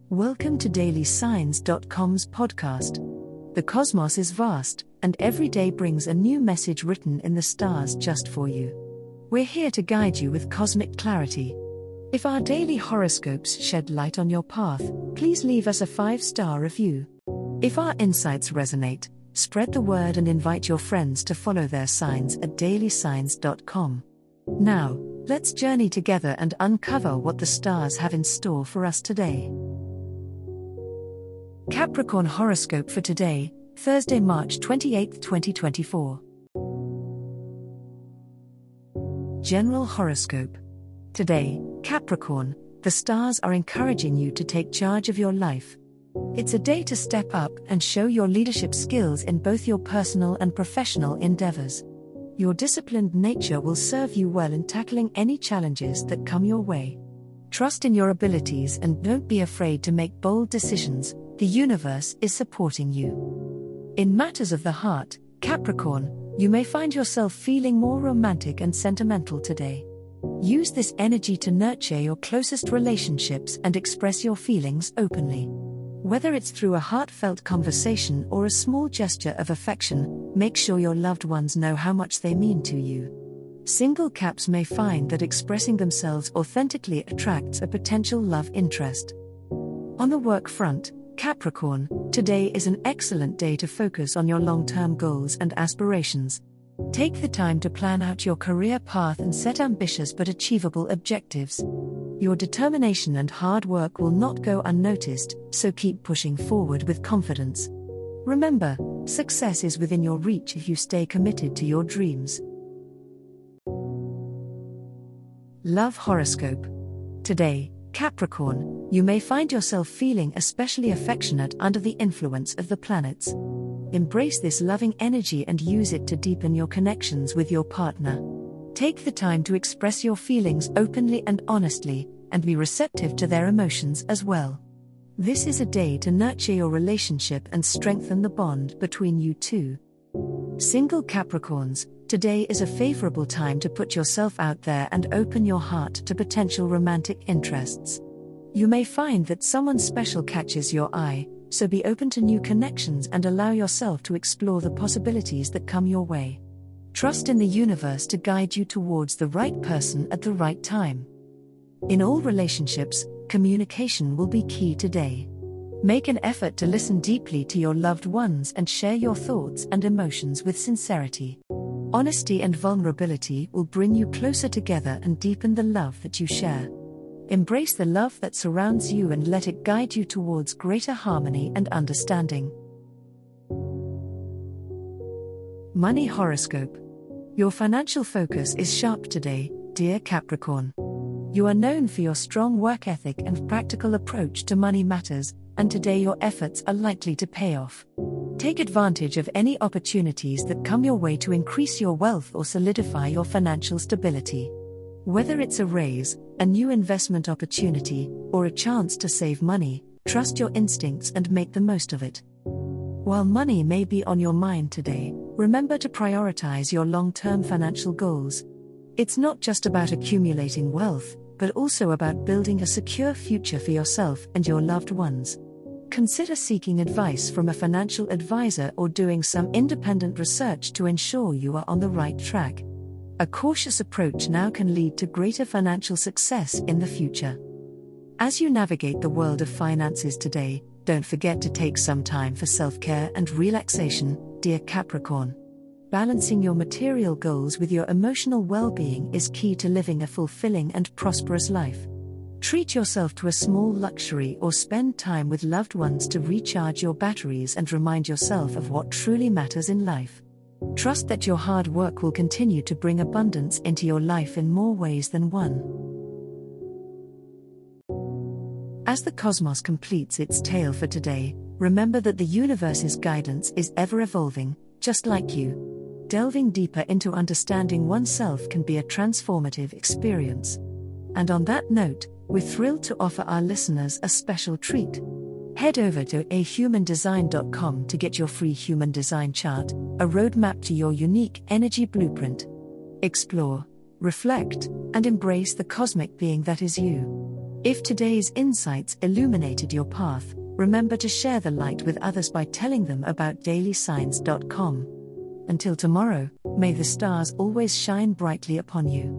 Welcome to DailySigns.com's podcast. The cosmos is vast, and every day brings a new message written in the stars just for you. We're here to guide you with cosmic clarity. If our daily horoscopes shed light on your path, please leave us a 5-star review. If our insights resonate, spread the word and invite your friends to follow their signs at DailySigns.com. Now, let's journey together and uncover what the stars have in store for us today. Capricorn horoscope for today, Thursday, March 28, 2024. General horoscope. Today, Capricorn, the stars are encouraging you to take charge of your life. It's a day to step up and show your leadership skills in both your personal and professional endeavors. Your disciplined nature will serve you well in tackling any challenges that come your way. Trust in your abilities and don't be afraid to make bold decisions. The universe is supporting you. In matters of the heart, Capricorn, you may find yourself feeling more romantic and sentimental today. Use this energy to nurture your closest relationships and express your feelings openly. Whether it's through a heartfelt conversation or a small gesture of affection, make sure your loved ones know how much they mean to you. Single Caps may find that expressing themselves authentically attracts a potential love interest. On the work front, Capricorn, today is an excellent day to focus on your long-term goals and aspirations. Take the time to plan out your career path and set ambitious but achievable objectives. Your determination and hard work will not go unnoticed, so keep pushing forward with confidence. Remember, success is within your reach if you stay committed to your dreams. Love horoscope. Today, Capricorn, you may find yourself feeling especially affectionate under the influence of the planets. Embrace this loving energy and use it to deepen your connections with your partner. Take the time to express your feelings openly and honestly, and be receptive to their emotions as well. This is a day to nurture your relationship and strengthen the bond between you two. Single Capricorns, today is a favorable time to put yourself out there and open your heart to potential romantic interests. You may find that someone special catches your eye, so be open to new connections and allow yourself to explore the possibilities that come your way. Trust in the universe to guide you towards the right person at the right time. In all relationships, communication will be key today. Make an effort to listen deeply to your loved ones and share your thoughts and emotions with sincerity. Honesty and vulnerability will bring you closer together and deepen the love that you share. Embrace the love that surrounds you and let it guide you towards greater harmony and understanding. Money horoscope. Your financial focus is sharp today, dear Capricorn. You are known for your strong work ethic and practical approach to money matters, and today your efforts are likely to pay off. Take advantage of any opportunities that come your way to increase your wealth or solidify your financial stability. Whether it's a raise, a new investment opportunity, or a chance to save money, trust your instincts and make the most of it. While money may be on your mind today, remember to prioritize your long-term financial goals. It's not just about accumulating wealth, but also about building a secure future for yourself and your loved ones. Consider seeking advice from a financial advisor or doing some independent research to ensure you are on the right track. A cautious approach now can lead to greater financial success in the future. As you navigate the world of finances today, don't forget to take some time for self-care and relaxation, dear Capricorn. Balancing your material goals with your emotional well-being is key to living a fulfilling and prosperous life. Treat yourself to a small luxury or spend time with loved ones to recharge your batteries and remind yourself of what truly matters in life. Trust that your hard work will continue to bring abundance into your life in more ways than one. As the cosmos completes its tale for today, remember that the universe's guidance is ever evolving, just like you. Delving deeper into understanding oneself can be a transformative experience. And on that note, we're thrilled to offer our listeners a special treat. Head over to ahumandesign.com to get your free human design chart, a roadmap to your unique energy blueprint. Explore, reflect, and embrace the cosmic being that is you. If today's insights illuminated your path, remember to share the light with others by telling them about dailysigns.com. Until tomorrow, may the stars always shine brightly upon you.